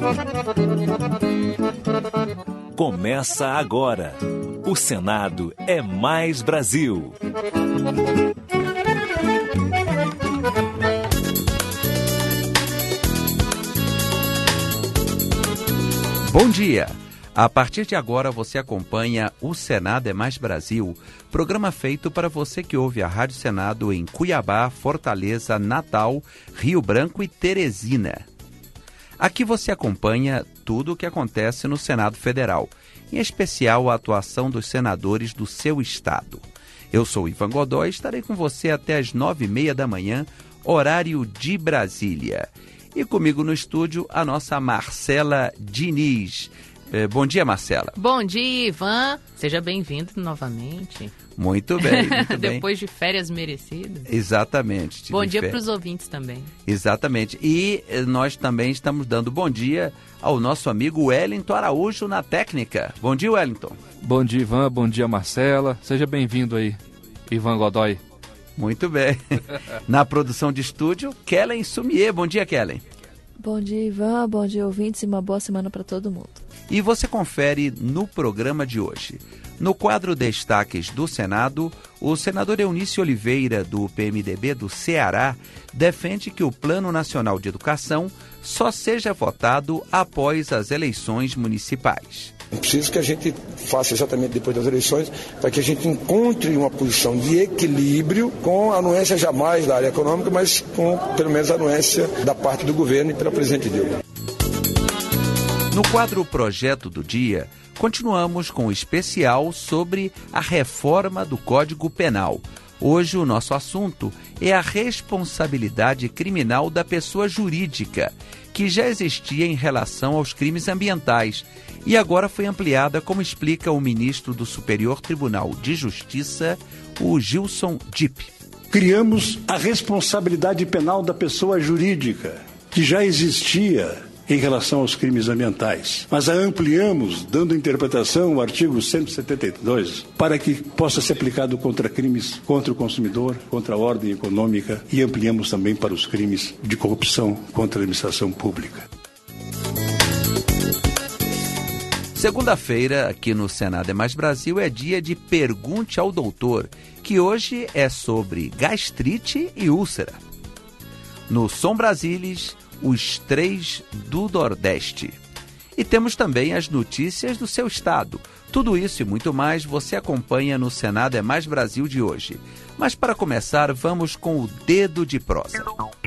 Começa agora. O Senado é Mais Brasil. Bom dia! A partir de agora você acompanha O Senado é Mais Brasil, programa feito para você que ouve a Rádio Senado em Cuiabá, Fortaleza, Natal, Rio Branco e Teresina. Aqui você acompanha tudo o que acontece no Senado Federal, em especial a atuação dos senadores do seu estado. Eu sou Ivan Godoy e estarei com você até às 9h30 da manhã, horário de Brasília. E comigo no estúdio a nossa Marcela Diniz. Bom dia, Marcela. Bom dia, Ivan. Seja bem-vindo novamente. Muito bem, muito bem. Depois de férias merecidas. Exatamente. Bom dia para os ouvintes também. Exatamente. E nós também estamos dando bom dia ao nosso amigo Wellington Araújo na técnica. Bom dia, Wellington. Bom dia, Ivan. Bom dia, Marcela. Seja bem-vindo aí, Ivan Godoy. Muito bem. Na produção de estúdio, Kellen Sumier. Bom dia, Kellen. Bom dia, Ivan. Bom dia, ouvintes. E uma boa semana para todo mundo. E você confere no programa de hoje. No quadro Destaques do Senado, o senador Eunício Oliveira, do PMDB do Ceará, defende que o Plano Nacional de Educação só seja votado após as eleições municipais. É preciso que a gente faça exatamente depois das eleições, para que a gente encontre uma posição de equilíbrio com a anuência jamais da área econômica, mas com pelo menos a anuência da parte do governo e pela presidente Dilma. No quadro Projeto do Dia, continuamos com o especial sobre a reforma do Código Penal. Hoje o nosso assunto é a responsabilidade criminal da pessoa jurídica, que já existia em relação aos crimes ambientais e agora foi ampliada, como explica o ministro do Superior Tribunal de Justiça, o Gilson Dipp. Criamos a responsabilidade penal da pessoa jurídica, que já existia em relação aos crimes ambientais, mas a ampliamos, dando interpretação ao artigo 172, para que possa ser aplicado contra crimes contra o consumidor, contra a ordem econômica, e ampliamos também para os crimes de corrupção contra a administração pública. Segunda-feira, aqui no Senado é Mais Brasil, é dia de Pergunte ao Doutor, que hoje é sobre gastrite e úlcera. No Som Brasilis, os 3 do Nordeste. E temos também as notícias do seu estado. Tudo isso e muito mais você acompanha no Senado é Mais Brasil de hoje. Mas para começar, vamos com o Dedo de Prosa.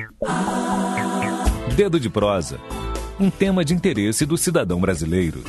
Dedo de Prosa, um tema de interesse do cidadão brasileiro.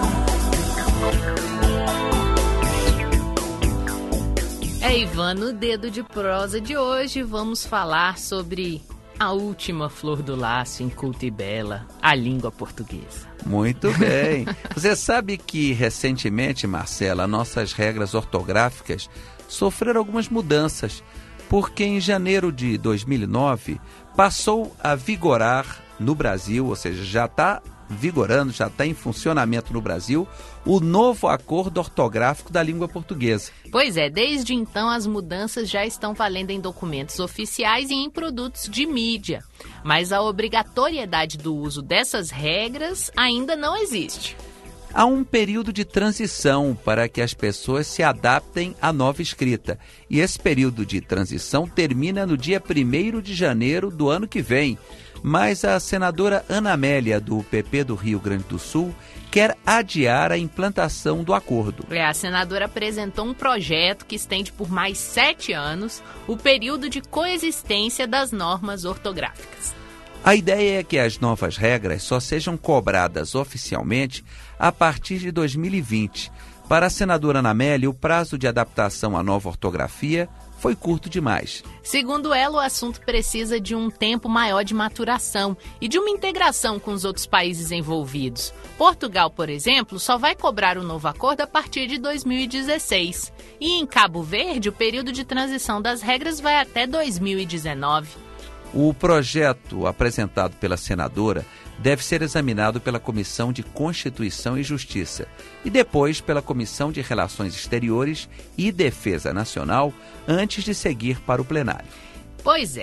Ivan, no Dedo de Prosa de hoje vamos falar sobre a última flor do laço, inculta e bela, a língua portuguesa. Muito bem. Você sabe que recentemente, Marcela, nossas regras ortográficas sofreram algumas mudanças, porque em janeiro de 2009 passou a vigorar no Brasil, ou seja, já está vigorando, já está em funcionamento no Brasil, o novo acordo ortográfico da língua portuguesa. Pois é, desde então as mudanças já estão valendo em documentos oficiais e em produtos de mídia. Mas a obrigatoriedade do uso dessas regras ainda não existe. Há um período de transição para que as pessoas se adaptem à nova escrita. E esse período de transição termina no dia 1º de janeiro do ano que vem. Mas a senadora Ana Amélia, do PP do Rio Grande do Sul, quer adiar a implantação do acordo. A senadora apresentou um projeto que estende por mais 7 anos o período de coexistência das normas ortográficas. A ideia é que as novas regras só sejam cobradas oficialmente a partir de 2020. Para a senadora Ana Amélia, o prazo de adaptação à nova ortografia foi curto demais. Segundo ela, o assunto precisa de um tempo maior de maturação e de uma integração com os outros países envolvidos. Portugal, por exemplo, só vai cobrar o novo acordo a partir de 2016. E em Cabo Verde, o período de transição das regras vai até 2019. O projeto apresentado pela senadora deve ser examinado pela Comissão de Constituição e Justiça e depois pela Comissão de Relações Exteriores e Defesa Nacional antes de seguir para o plenário. Pois é.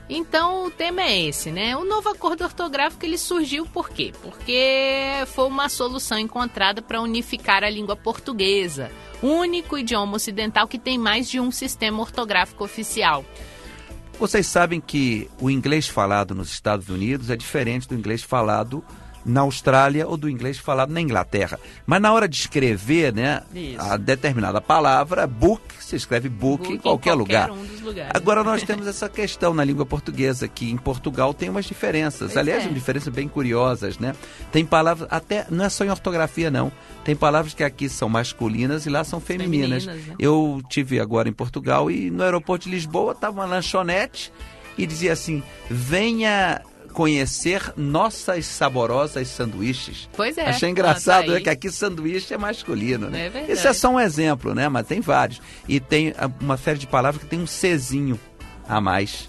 Então, o tema é esse, né? O novo acordo ortográfico, ele surgiu por quê? Porque foi uma solução encontrada para unificar a língua portuguesa, único idioma ocidental que tem mais de um sistema ortográfico oficial. Vocês sabem que o inglês falado nos Estados Unidos é diferente do inglês falado na Austrália ou do inglês falado na Inglaterra. Mas na hora de escrever, né, a determinada palavra, book, se escreve book em qualquer lugar. Um dos lugares. Agora nós temos essa questão na língua portuguesa, que em Portugal tem umas diferenças. Pois Aliás, é. diferenças bem curiosas, né? Tem palavras, até, não é só em ortografia, não. Tem palavras que aqui são masculinas e lá são femininas. Né? Eu tive agora em Portugal e no aeroporto de Lisboa estava uma lanchonete e dizia assim, venha conhecer nossas saborosas sanduíches. Pois é. Achei engraçado, tá né, que aqui sanduíche é masculino, né? É verdade. Esse é só um exemplo, né? Mas tem vários. E tem uma série de palavras que tem um Czinho a mais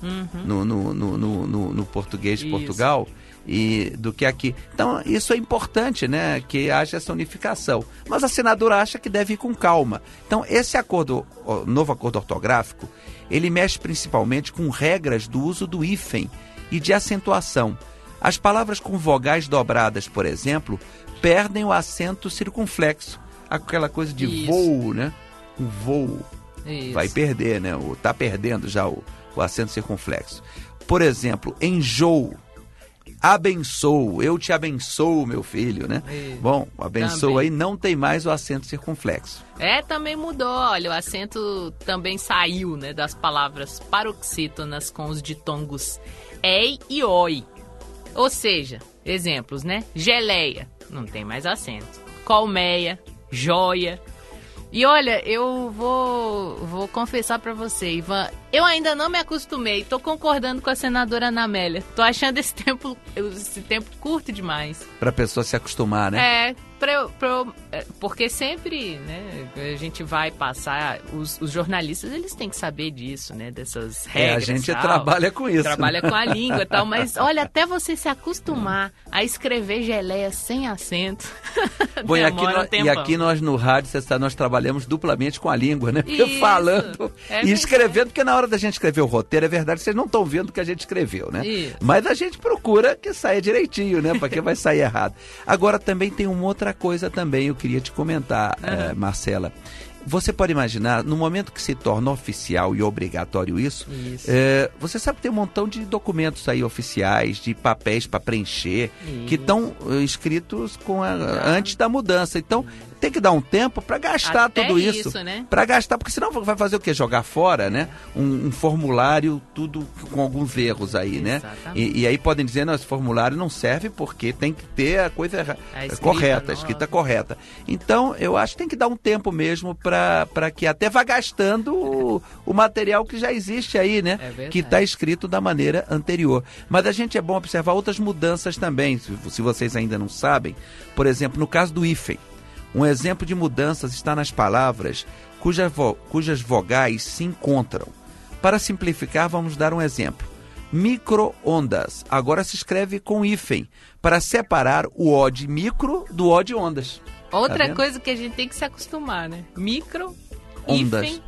no português de Portugal e do que aqui. Então, isso é importante, né? Que haja essa unificação. Mas a senadora acha que deve ir com calma. Então, esse acordo, novo acordo ortográfico, ele mexe principalmente com regras do uso do hífen e de acentuação. As palavras com vogais dobradas, por exemplo, perdem o acento circunflexo. Aquela coisa de voo, né? O voo vai perder, né? Está perdendo já o acento circunflexo. Por exemplo, enjoo, abençoo, eu te abençoo, meu filho, né? Bom, abençoo também. Aí não tem mais o acento circunflexo. Também mudou, olha, o acento também saiu, né, das palavras paroxítonas com os ditongos ei e oi. Ou seja, exemplos, né? Geleia, não tem mais acento. Colmeia, joia. E olha, eu vou confessar pra você, Ivan, eu ainda não me acostumei, tô concordando com a senadora Ana Amélia. Tô achando esse tempo curto demais. Pra pessoa se acostumar, né? Porque sempre, né, a gente vai passar, os jornalistas, eles têm que saber disso, né, dessas regras. A gente trabalha com isso. Trabalha com a língua e tal, mas olha, até você se acostumar a escrever geleia sem acento. Bom, e aqui nós no rádio, nós trabalhamos duplamente com a língua, né? Isso, falando e escrevendo, porque na hora da gente escrever o roteiro, é verdade, vocês não estão vendo o que a gente escreveu, né? Isso. Mas a gente procura que saia direitinho, né? Porque vai sair errado. Agora também tem uma outra coisa também, eu queria te comentar, Marcela. Você pode imaginar, no momento que se torna oficial e obrigatório isso. Você sabe que tem um montão de documentos aí oficiais, de papéis para preencher, que estão escritos antes da mudança. Então, tem que dar um tempo para gastar até tudo isso. Né? Para gastar, porque senão vai fazer o quê? Jogar fora, né? Um formulário, tudo com alguns erros aí, né? E aí podem dizer, não, esse formulário não serve porque tem que ter a coisa correta, a escrita correta. Então, eu acho que tem que dar um tempo mesmo para que até vá gastando o material que já existe aí, né? Que está escrito da maneira anterior. Mas a gente é bom observar outras mudanças também, se vocês ainda não sabem. Por exemplo, no caso do hífen. Um exemplo de mudanças está nas palavras cujas vogais se encontram. Para simplificar, vamos dar um exemplo. Micro-ondas. Agora se escreve com hífen, para separar o O de micro do O de ondas. Outra coisa que a gente tem que se acostumar, né? Micro, ondas.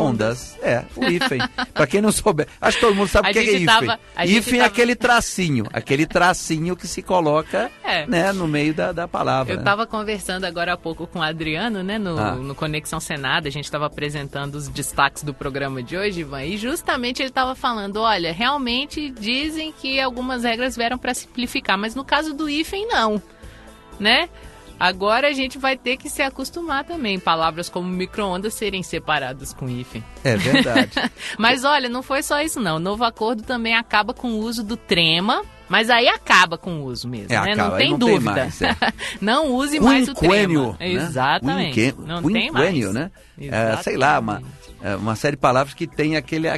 O hífen. Para quem não souber, acho que todo mundo sabe o que é hífen. Hífen é aquele tracinho que se coloca né, no meio da palavra. Eu estava conversando agora há pouco com o Adriano, né, no Conexão Senado, a gente estava apresentando os destaques do programa de hoje, Ivan, e justamente ele estava falando, olha, realmente dizem que algumas regras vieram para simplificar, mas no caso do hífen não, né? Agora a gente vai ter que se acostumar também. Palavras como micro-ondas serem separadas com hífen. É verdade. Mas olha, não foi só isso não. O novo acordo também acaba com o uso do trema. Mas aí acaba com o uso mesmo, né? Acaba, não tem dúvida. Tem mais, não use mais o trema. Né? Exatamente. Não tem mais. Né? Sei lá, uma série de palavras que tem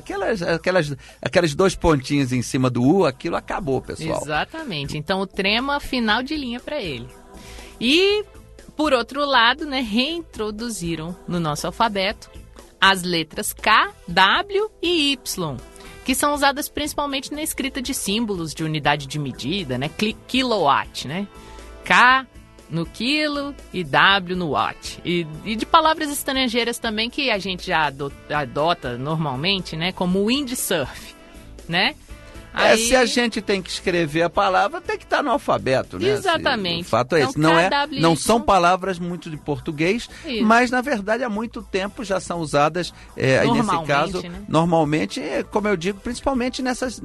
aquelas dois pontinhos em cima do U, aquilo acabou, pessoal. Exatamente. Então o trema, final de linha para ele. E, por outro lado, né, reintroduziram no nosso alfabeto as letras K, W e Y, que são usadas principalmente na escrita de símbolos de unidade de medida, né, kilowatt, né, K no quilo e W no watt. E de palavras estrangeiras também que a gente já adota normalmente, né, como windsurf, né. Aí... Se a gente tem que escrever a palavra, tem que estar no alfabeto, né? Exatamente. O fato é então, esse. Não são palavras muito de português, mas, na verdade, há muito tempo já são usadas, nesse caso, né? Normalmente, como eu digo, principalmente nessas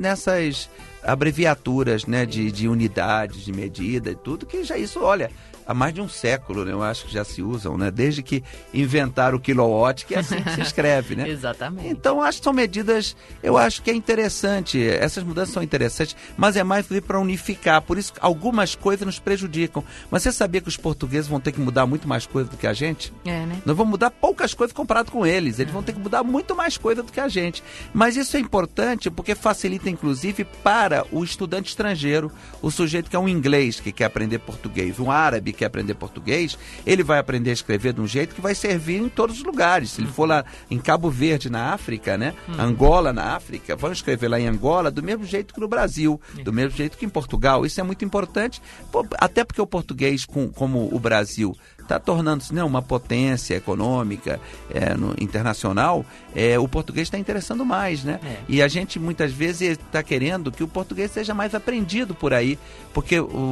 abreviaturas, né, de unidades, de medida e tudo, que já isso, olha... Há mais de um século, né? Eu acho que já se usam, né? Desde que inventaram o quilowatt, que é assim que se escreve, né? Exatamente. Então, acho que são medidas, eu acho que é interessante, essas mudanças são interessantes, mas é mais para unificar, por isso algumas coisas nos prejudicam. Mas você sabia que os portugueses vão ter que mudar muito mais coisa do que a gente? Né? Nós vamos mudar poucas coisas comparado com eles, eles vão ter que mudar muito mais coisa do que a gente. Mas isso é importante porque facilita, inclusive, para o estudante estrangeiro, o sujeito que é um inglês, que quer aprender português, um árabe, quer aprender português, ele vai aprender a escrever de um jeito que vai servir em todos os lugares. Se ele for lá em Cabo Verde, na África, né? Angola, na África, vão escrever lá em Angola do mesmo jeito que no Brasil, do mesmo jeito que em Portugal. Isso é muito importante, até porque o português, como o Brasil, está tornando-se, né, uma potência econômica internacional, o português está interessando mais, né? E a gente muitas vezes está querendo que o português seja mais aprendido por aí, porque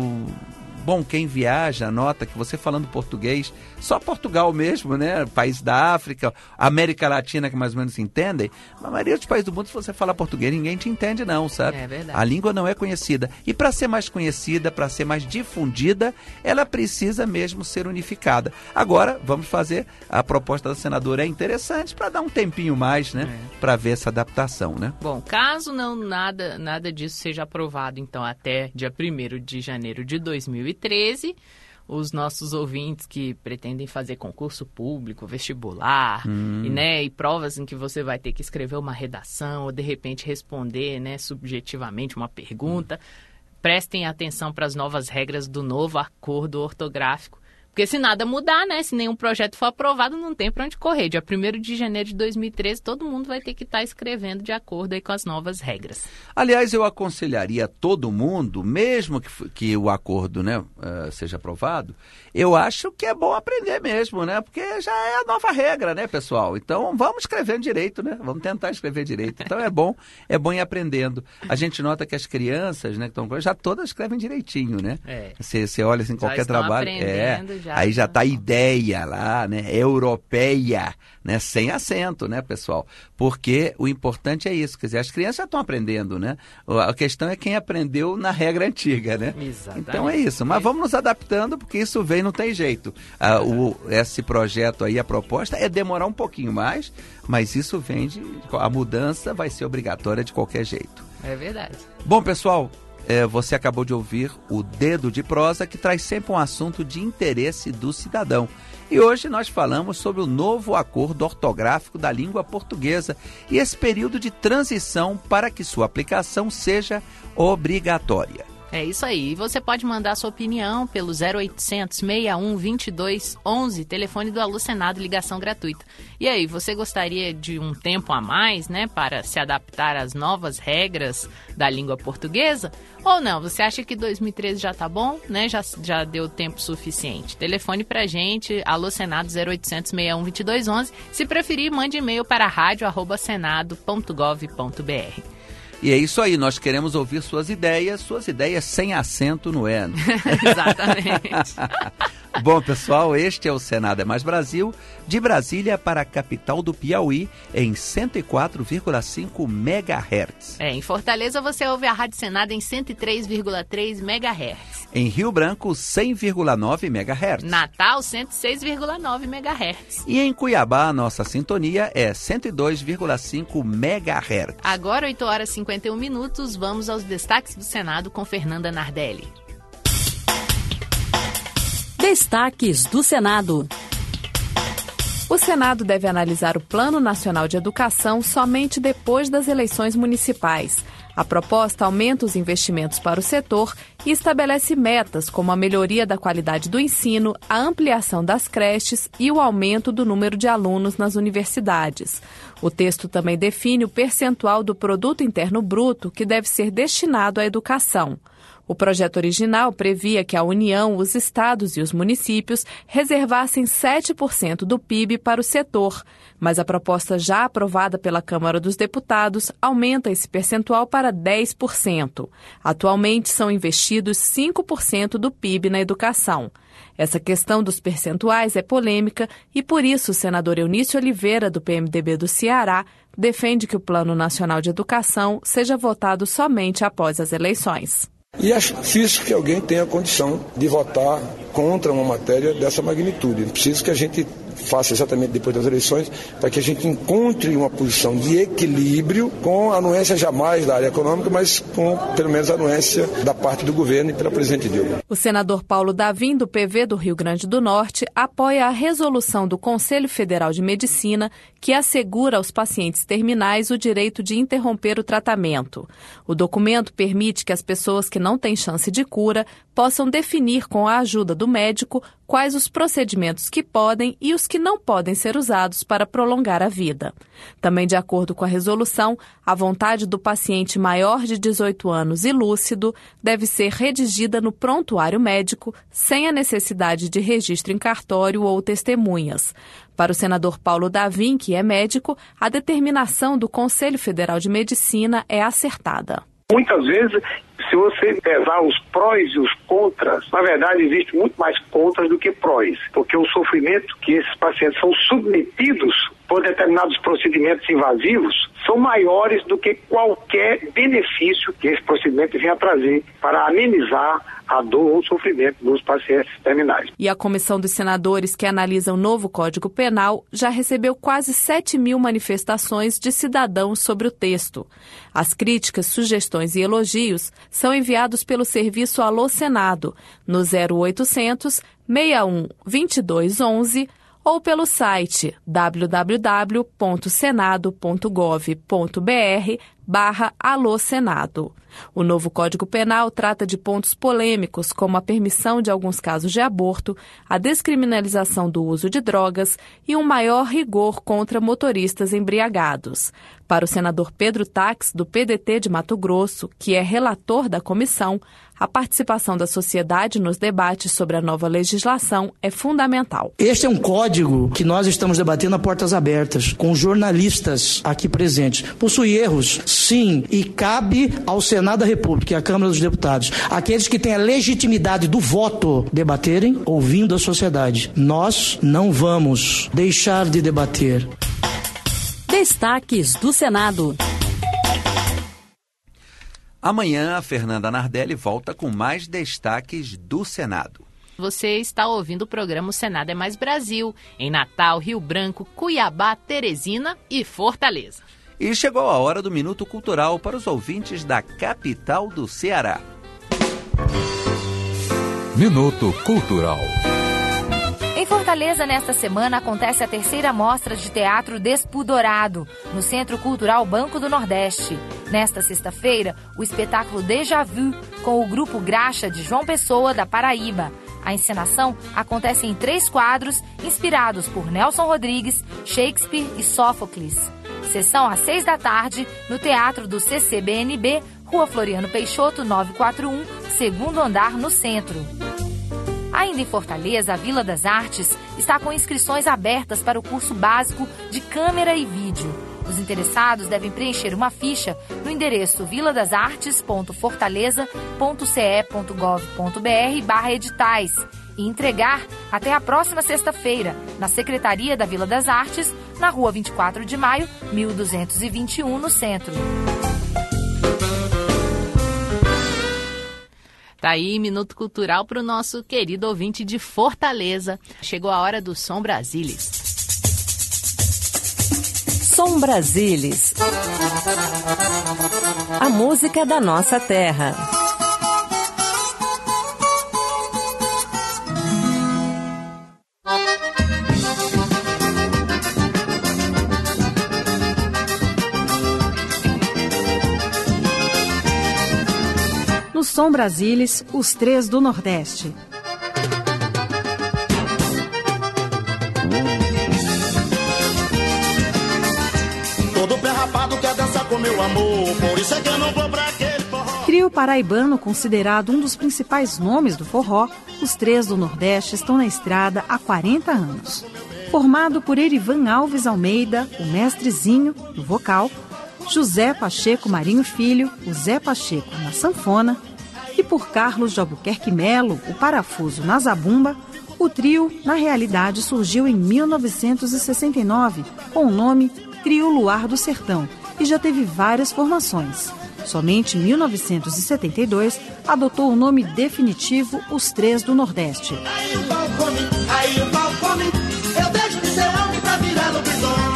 Bom, quem viaja nota que você falando português, só Portugal mesmo, né? País da África, América Latina, que mais ou menos se entendem, a maioria dos países do mundo, se você falar português, ninguém te entende não, sabe? É verdade. A língua não é conhecida. E para ser mais conhecida, para ser mais difundida, ela precisa mesmo ser unificada. Agora, vamos fazer, a proposta da senadora é interessante para dar um tempinho mais, né? Para ver essa adaptação, né? Bom, caso não nada disso seja aprovado, então, até dia 1º de janeiro de 2013, os nossos ouvintes que pretendem fazer concurso público, vestibular, e provas em que você vai ter que escrever uma redação ou, de repente, responder, né, subjetivamente uma pergunta, prestem atenção para as novas regras do novo acordo ortográfico. Porque se nada mudar, né? Se nenhum projeto for aprovado, não tem para onde correr. Dia 1º de janeiro de 2013, todo mundo vai ter que estar escrevendo de acordo aí com as novas regras. Aliás, eu aconselharia todo mundo, mesmo que o acordo, né, seja aprovado, eu acho que é bom aprender mesmo, né? Porque já é a nova regra, né, pessoal? Então, vamos escrevendo direito, né? Vamos tentar escrever direito. Então, é bom ir aprendendo. A gente nota que as crianças, né, que estão já todas escrevem direitinho, né? Você olha assim, qualquer trabalho... Aí já está a ideia lá, né, europeia, né, sem acento, né, pessoal? Porque o importante é isso, quer dizer, as crianças já estão aprendendo, né? A questão é quem aprendeu na regra antiga, né? Exatamente. Então é isso, mas vamos nos adaptando, porque isso vem, não tem jeito. Esse projeto aí, a proposta é demorar um pouquinho mais, mas isso vem a mudança vai ser obrigatória de qualquer jeito. É verdade. Bom, pessoal, você acabou de ouvir o Dedo de Prosa, que traz sempre um assunto de interesse do cidadão. E hoje nós falamos sobre o novo acordo ortográfico da língua portuguesa e esse período de transição para que sua aplicação seja obrigatória. É isso aí. E você pode mandar sua opinião pelo 0800 61 22 11, telefone do Alô Senado, ligação gratuita. E aí, você gostaria de um tempo a mais, né, para se adaptar às novas regras da língua portuguesa? Ou não? Você acha que 2013 já tá bom, né? Já deu tempo suficiente? Telefone pra gente, Alô Senado 0800 61 22 11. Se preferir, mande e-mail para radio@senado.gov.br. E é isso aí, nós queremos ouvir suas ideias sem acento no E. Exatamente. Bom, pessoal, este é o Senado é Mais Brasil, de Brasília para a capital do Piauí, em 104,5 MHz. Em Fortaleza você ouve a Rádio Senado em 103,3 MHz. Em Rio Branco, 100,9 MHz. Natal, 106,9 MHz. E em Cuiabá, a nossa sintonia é 102,5 MHz. Agora, 8h51, vamos aos destaques do Senado com Fernanda Nardelli. Destaques do Senado. O Senado deve analisar o Plano Nacional de Educação somente depois das eleições municipais. A proposta aumenta os investimentos para o setor e estabelece metas como a melhoria da qualidade do ensino, a ampliação das creches e o aumento do número de alunos nas universidades. O texto também define o percentual do Produto Interno Bruto que deve ser destinado à educação. O projeto original previa que a União, os estados e os municípios reservassem 7% do PIB para o setor, mas a proposta já aprovada pela Câmara dos Deputados aumenta esse percentual para 10%. Atualmente são investidos 5% do PIB na educação. Essa questão dos percentuais é polêmica e, por isso, o senador Eunício Oliveira, do PMDB do Ceará, defende que o Plano Nacional de Educação seja votado somente após as eleições. E acho difícil que alguém tenha condição de votar contra uma matéria dessa magnitude. É preciso que a gente faça exatamente depois das eleições, para que a gente encontre uma posição de equilíbrio com a anuência jamais da área econômica, mas com, pelo menos, a anuência da parte do governo e pela presidente Dilma. O senador Paulo Davim, do PV do Rio Grande do Norte, apoia a resolução do Conselho Federal de Medicina que assegura aos pacientes terminais o direito de interromper o tratamento. O documento permite que as pessoas que não têm chance de cura possam definir com a ajuda do médico quais os procedimentos que podem e os que não podem ser usados para prolongar a vida. Também, de acordo com a resolução, a vontade do paciente maior de 18 anos e lúcido deve ser redigida no prontuário médico, sem a necessidade de registro em cartório ou testemunhas. Para o senador Paulo Davim, que é médico, a determinação do Conselho Federal de Medicina é acertada. Muitas vezes, se você pesar os prós e os contras, na verdade existe muito mais contras do que prós, porque o sofrimento que esses pacientes são submetidos por determinados procedimentos invasivos são maiores do que qualquer benefício que esse procedimento venha trazer para amenizar a dor ou o sofrimento dos pacientes terminais. E a comissão dos senadores que analisa o novo Código Penal já recebeu quase 7.000 manifestações de cidadãos sobre o texto. As críticas, sugestões e elogios são enviados pelo serviço Alô Senado no 0800 61 22 11 ou pelo site www.senado.gov.br/Alô Senado. O novo Código Penal trata de pontos polêmicos, como a permissão de alguns casos de aborto, a descriminalização do uso de drogas e um maior rigor contra motoristas embriagados. Para o senador Pedro Tax, do PDT de Mato Grosso, que é relator da comissão, a participação da sociedade nos debates sobre a nova legislação é fundamental. Este é um código que nós estamos debatendo a portas abertas, com jornalistas aqui presentes. Possui erros? Sim, e cabe ao Senado da República e à Câmara dos Deputados, aqueles que têm a legitimidade do voto, debaterem ouvindo a sociedade. Nós não vamos deixar de debater. Destaques do Senado. Amanhã, a Fernanda Nardelli volta com mais destaques do Senado. Você está ouvindo o programa O Senado é Mais Brasil, em Natal, Rio Branco, Cuiabá, Teresina e Fortaleza. E chegou a hora do Minuto Cultural para os ouvintes da capital do Ceará. Minuto Cultural. Em Fortaleza, nesta semana, acontece a terceira mostra de teatro Despudorado, no Centro Cultural Banco do Nordeste. Nesta sexta-feira, o espetáculo Déjà Vu, com o grupo Graxa de João Pessoa, da Paraíba. A encenação acontece em 3 quadros, inspirados por Nelson Rodrigues, Shakespeare e Sófocles. Sessão às 6 da tarde, no Teatro do CCBNB, Rua Floriano Peixoto, 941, segundo andar, no centro. Ainda em Fortaleza, a Vila das Artes está com inscrições abertas para o curso básico de câmera e vídeo. Os interessados devem preencher uma ficha no endereço viladasartes.fortaleza.ce.gov.br/editais e entregar até a próxima sexta-feira na Secretaria da Vila das Artes, na Rua 24 de Maio, 1221, no centro. Tá aí, Minuto Cultural para o nosso querido ouvinte de Fortaleza. Chegou a hora do Som Brasilis. Som Brasilis. A música da nossa terra. Som Brasilis, os três do Nordeste. Todo pé rapado quer dançar com meu amor, por isso é que eu não vou pra aquele forró. Trio paraibano considerado um dos principais nomes do forró, os três do Nordeste estão na estrada há 40 anos. Formado por Erivan Alves Almeida, o mestrezinho, no vocal, José Pacheco Marinho Filho, o Zé Pacheco na sanfona, e por Carlos de Albuquerque Melo, o parafuso na zabumba, o trio, na realidade, surgiu em 1969, com o nome Trio Luar do Sertão, e já teve várias formações. Somente em 1972, adotou o nome definitivo Os Três do Nordeste. Aí o pau come, eu deixo de ser homem pra virar lobisomem.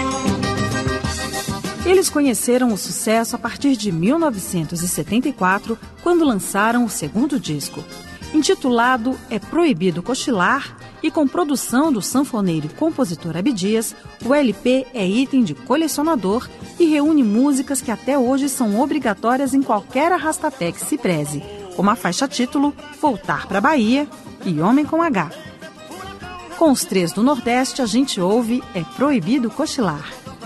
Eles conheceram o sucesso a partir de 1974, quando lançaram o segundo disco. Intitulado É Proibido Cochilar, e com produção do sanfoneiro e compositor Abdias, o LP é item de colecionador e reúne músicas que até hoje são obrigatórias em qualquer arrastapé que se preze, como a faixa título Voltar pra Bahia e Homem com H. Com os três do Nordeste, a gente ouve É Proibido Cochilar.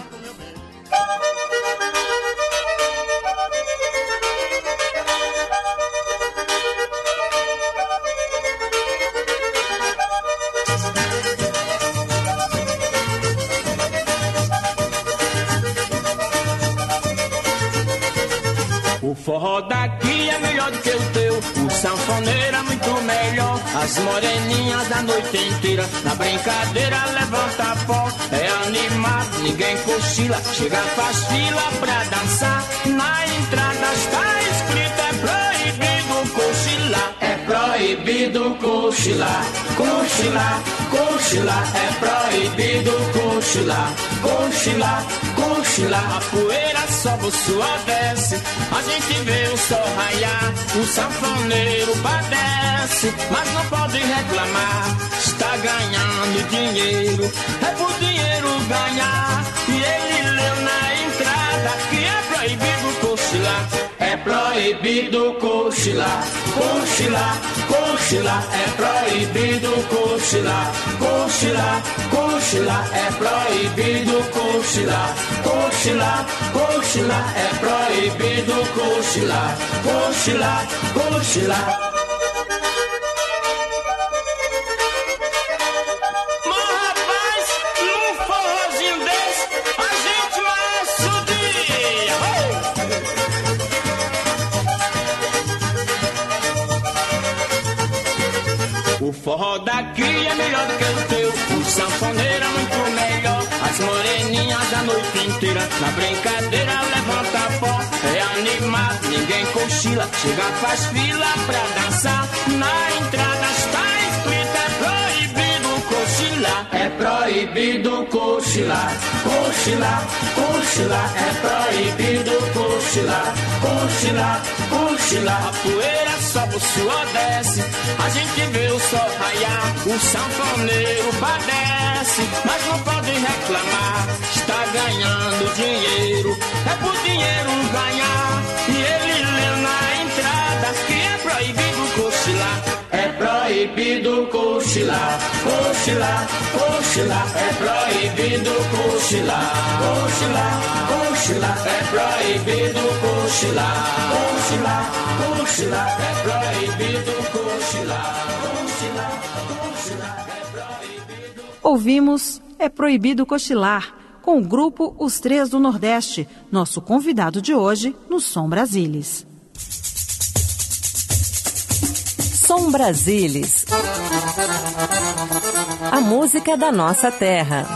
O forró daqui é melhor do que o teu, o sanfoneiro é muito melhor. As moreninhas da noite inteira, na brincadeira levanta pó. É animado, ninguém cochila, chega faz fila pra dançar. Na entrada está escrito é proibido cochilar. É proibido cochilar, cochilar, cochilar. É proibido cochilar, cochilar, cochilar. A poeira sobe, o suor desce, a gente vê o sol raiar, o sanfoneiro padece, mas não pode reclamar, está ganhando dinheiro, é por dinheiro ganhar. E ele leu na entrada que é proibido cochilar. É proibido cochilar, cochilar, cochilar. É proibido cochilar, cochilar, cochilar. É proibido cochilar, cochilar, cochilar. É proibido cochilar, cochilar, cochilar. O forró daqui é melhor do que o teu, o sanfoneiro é muito melhor. As moreninhas a noite inteira, na brincadeira levanta pó. É animado, ninguém cochila, chega faz fila pra dançar. Na entrada está escrito é proibido cochilar. É proibido cochilar, cochilar, cochilar. É proibido cochilar, cochilar, cochilar. A poeira sobe, o suor desce, a gente vê o sol raiar, o sanfoneiro padece, mas não pode reclamar, está ganhando dinheiro, é por dinheiro ganhar. E ele leu na entrada que é proibido cochilar. É proibido cochilar, cochilar, cochilar. É proibido cochilar, cochilar, cochilar. É proibido cochilar, cochilar, cochilar. É proibido cochilar, cochilar, cochilar. É proibido. Ouvimos É Proibido Cochilar, com o grupo Os Três do Nordeste, nosso convidado de hoje no Som Brasilis. Som Brasilis. A música da nossa terra.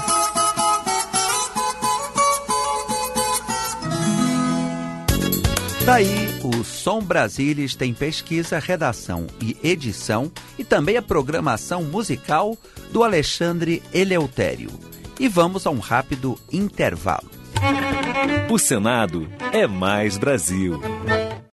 Daí, o Som Brasilis tem pesquisa, redação e edição e também a programação musical do Alexandre Eleutério. E vamos a um rápido intervalo. O Senado é mais Brasil.